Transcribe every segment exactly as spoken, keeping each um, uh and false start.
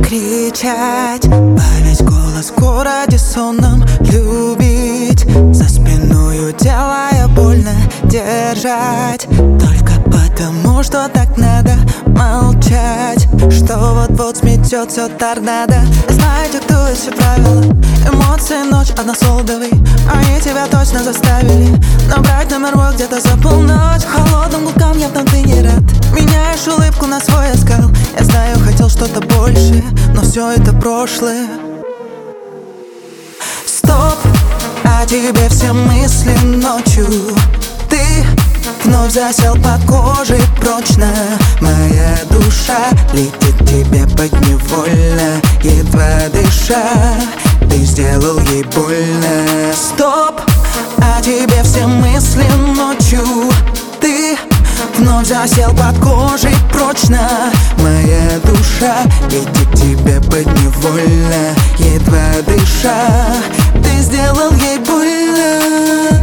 Кричать во весь голос в городе сонном, любить за спиною, делая больно держать. Только потому, что так надо молчать, что вот-вот сметет все торнадо. Знаете, кто эти правила? Эмоции, ночь, односолдовый. Они тебя точно заставили набрать номер мой где-то за полночь. Холодным гудкам явно ты не рад. Меняешь улыбку на свой оскал. Я знаю, хотел что-то больше, но все это прошлое. Стоп, о тебе все мысли ночью. Ты вновь засел под кожей прочно. Моя душа летит тебе подневольно, едва дыша. Ты сделал ей больно. Стоп, о тебе все мысли ночью. Ты вновь засел под кожей прочно. Моя душа летит тебе подневольно, едва дыша. Ты сделал ей больно.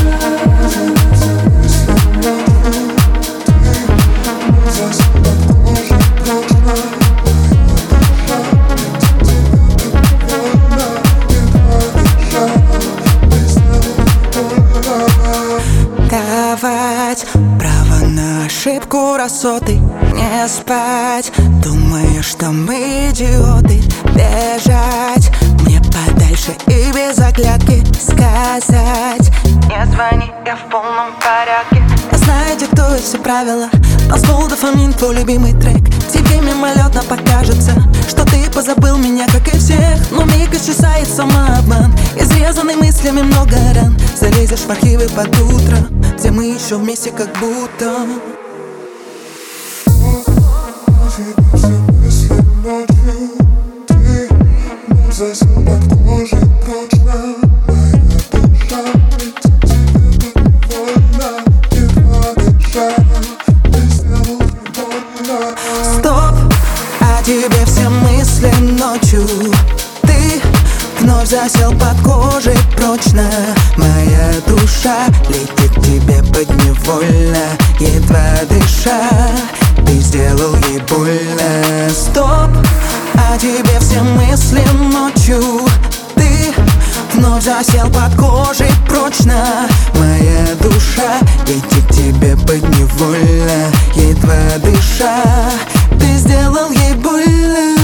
Давать право на ошибку, красоты, не спать, думая, что мы идиоты. Бежать мне подальше и без оглядки сказать: не звони, я в полном порядке. Я знаю, диктую все правила. Танцпол, дофамин, твой любимый трек. Тебе мимолетно покажется, что ты позабыл меня, как и всех. Но миг исчезает самообман, изрезанный мыслями много ран. Залезешь в архивы под утро, где мы еще вместе как будто. Засел под кожей прочно. Моя душа летит тебе подневольно, едва дыша. Ты сделал ей больно. Стоп, о тебе все мысли ночью. Ты вновь засел под кожей прочно. Моя душа летит тебе подневольно, едва дыша. Ты сделал ей больно. Стоп, о тебе все мысли ночью. Ты вновь засел под кожей прочно. Моя душа летит тебе подневольно, едва дыша. Ты сделал ей больно.